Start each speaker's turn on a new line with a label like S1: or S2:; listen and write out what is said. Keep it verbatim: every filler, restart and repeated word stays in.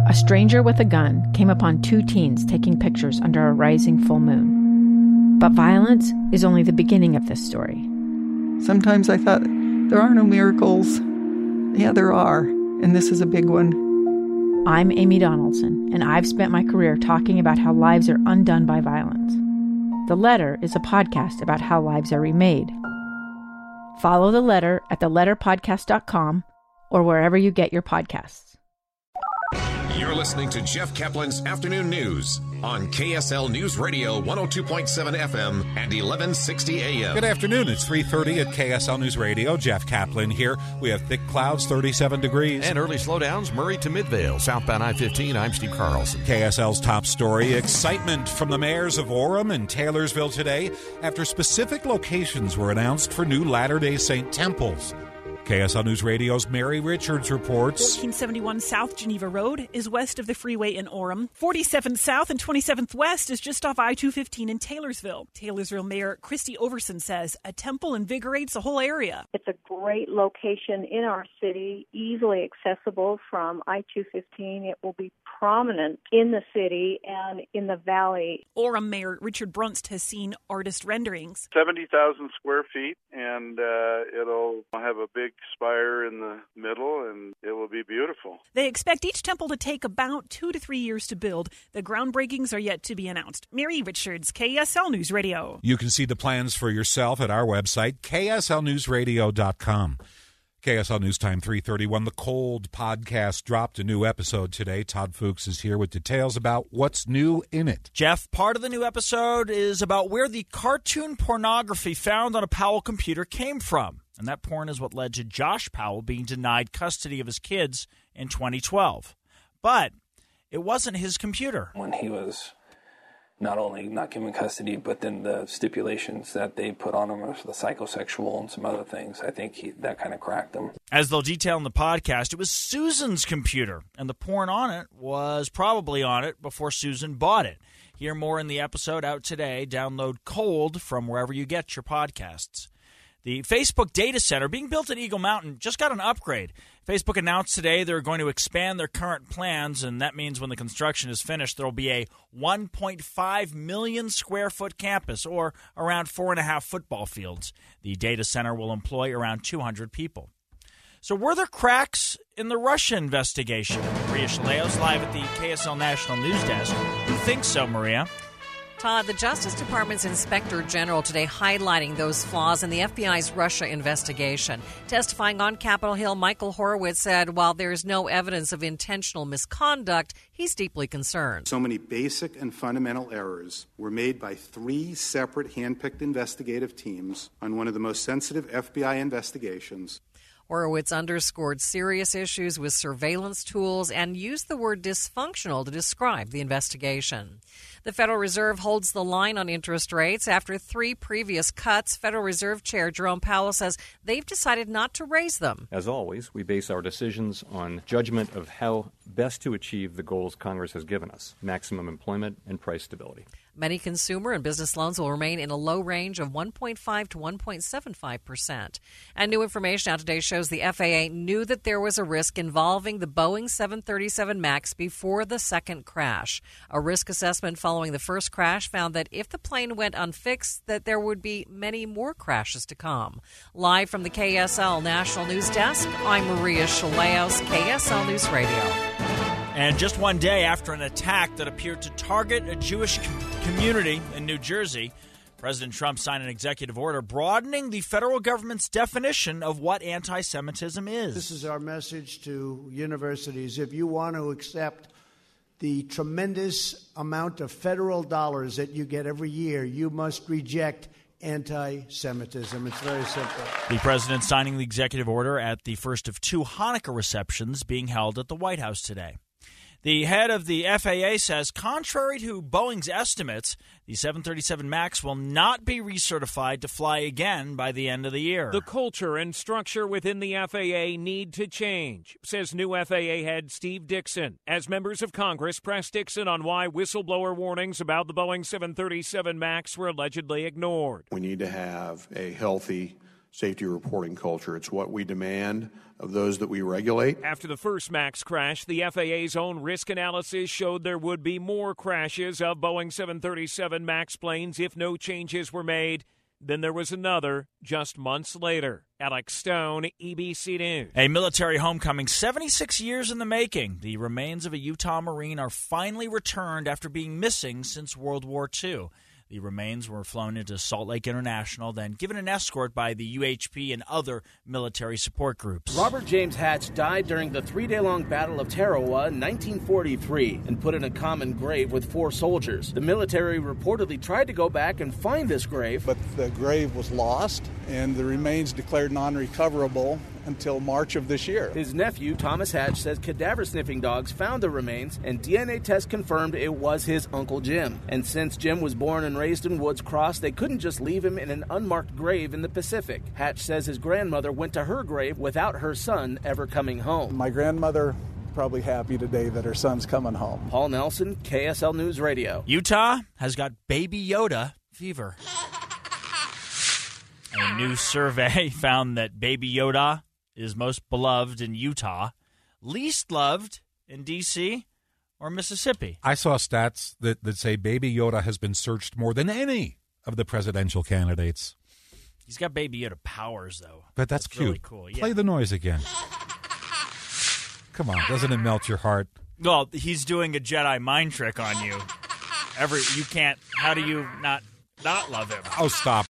S1: a stranger with a gun came upon two teens taking pictures under a rising full moon. But violence is only the beginning of this story.
S2: Sometimes I thought, there are no miracles. Yeah, there are, and this is a big one.
S1: I'm Amy Donaldson, and I've spent my career talking about how lives are undone by violence. The Letter is a podcast about how lives are remade. Follow The Letter at the letter podcast dot com or wherever you get your podcasts.
S3: You're listening to Jeff Kaplan's Afternoon News on K S L News Radio one oh two point seven F M and eleven sixty A M.
S4: Good afternoon. It's three thirty at K S L News Radio. Jeff Kaplan here. We have thick clouds, thirty-seven degrees.
S5: And early slowdowns, Murray to Midvale, southbound I fifteen. I'm Steve Carlson.
S4: K S L's top story, excitement from the mayors of Orem and Taylorsville today after specific locations were announced for new Latter-day Saint temples. K S L News Radio's Mary Richards reports.
S6: fourteen seventy-one South Geneva Road is west of the freeway in Orem. forty-seventh South and twenty-seventh West is just off I two fifteen in Taylorsville. Taylorsville Mayor Christy Overson says a temple invigorates the whole area.
S7: It's a great location in our city, easily accessible from I two fifteen. It will be prominent in the city and in the valley.
S6: Orem Mayor Richard Brunst has seen artist renderings.
S8: seventy thousand square feet, and uh, it'll have a big spire in the middle, and it will be beautiful.
S6: They expect each temple to take about two to three years to build. The groundbreakings are yet to be announced. Mary Richards, K S L News Radio.
S4: You can see the plans for yourself at our website, K S L news radio dot com. K S L News Time three thirty-one. The Cold podcast dropped a new episode today. Todd Fuchs is here with details about what's new in it.
S9: Jeff, part of the new episode is about where the cartoon pornography found on a Powell computer came from. And that porn is what led to Josh Powell being denied custody of his kids in twenty twelve. But it wasn't his computer.
S10: When he was not only not given custody, but then the stipulations that they put on him for the psychosexual and some other things, I think he, that kind of cracked him.
S9: As they'll detail in the podcast, it was Susan's computer, and the porn on it was probably on it before Susan bought it. Hear more in the episode out today. Download Cold from wherever you get your podcasts. The Facebook data center being built at Eagle Mountain just got an upgrade. Facebook announced today they're going to expand their current plans, and that means when the construction is finished, there will be a one point five million square foot campus, or around four and a half football fields. The data center will employ around two hundred people. So were there cracks in the Russia investigation? Maria Shilaos live at the K S L National News Desk. Who thinks so, Maria?
S11: Todd, the Justice Department's Inspector General today highlighting those flaws in the F B I's Russia investigation. Testifying on Capitol Hill, Michael Horowitz said while there is no evidence of intentional misconduct, he's deeply concerned.
S12: So many basic and fundamental errors were made by three separate hand-picked investigative teams on one of the most sensitive F B I investigations.
S11: Horowitz underscored serious issues with surveillance tools and used the word dysfunctional to describe the investigation. The Federal Reserve holds the line on interest rates. After three previous cuts, Federal Reserve Chair Jerome Powell says they've decided not to raise them.
S13: As always, we base our decisions on judgment of how best to achieve the goals Congress has given us, maximum employment and price stability.
S11: Many consumer and business loans will remain in a low range of one point five to one point seven five percent. And new information out today shows the F A A knew that there was a risk involving the Boeing seven thirty-seven MAX before the second crash. A risk assessment following the first crash found that if the plane went unfixed, that there would be many more crashes to come. Live from the K S L National News Desk, I'm Maria Shilaos, K S L News Radio.
S9: And just one day after an attack that appeared to target a Jewish com- community in New Jersey, President Trump signed an executive order broadening the federal government's definition of what anti-Semitism is.
S14: This is our message to universities. If you want to accept the tremendous amount of federal dollars that you get every year, you must reject anti-Semitism. It's very simple.
S9: The president signing the executive order at the first of two Hanukkah receptions being held at the White House today. The head of the F A A says, contrary to Boeing's estimates, the seven thirty-seven MAX will not be recertified to fly again by the end of the year.
S15: The culture and structure within the F A A need to change, says new F A A head Steve Dickson, as members of Congress press Dickson on why whistleblower warnings about the Boeing seven thirty-seven MAX were allegedly ignored.
S16: We need to have a healthy safety reporting culture. It's what we demand of those that we regulate.
S15: After the first MAX crash, the F A A's own risk analysis showed there would be more crashes of Boeing seven thirty-seven MAX planes if no changes were made. Then there was another just months later. Alex Stone, E B C News.
S9: A military homecoming seventy-six years in the making. The remains of a Utah Marine are finally returned after being missing since World War Two. The remains were flown into Salt Lake International, then given an escort by the U H P and other military support groups.
S17: Robert James Hatch died during the three-day-long Battle of Tarawa in nineteen forty-three and put in a common grave with four soldiers. The military reportedly tried to go back and find this grave,
S18: but the grave was lost and the remains declared non-recoverable until March of this year.
S17: His nephew, Thomas Hatch, says cadaver-sniffing dogs found the remains, and D N A tests confirmed it was his Uncle Jim. And since Jim was born and raised in Woods Cross, they couldn't just leave him in an unmarked grave in the Pacific. Hatch says his grandmother went to her grave without her son ever coming home.
S18: My grandmother probably happy today that her son's coming home.
S17: Paul Nelson, K S L News Radio.
S9: Utah has got Baby Yoda fever. A new survey found that Baby Yoda is most beloved in Utah, least loved in D C or Mississippi.
S4: I saw stats that, that say Baby Yoda has been searched more than any of the presidential candidates.
S9: He's got Baby Yoda powers, though.
S4: But that's,
S9: that's
S4: cute.
S9: Really cool. Yeah.
S4: Play the noise again. Come on, doesn't it melt your heart?
S9: Well, he's doing a Jedi mind trick on you. Every you can't. How do you not not love him?
S4: Oh, stop.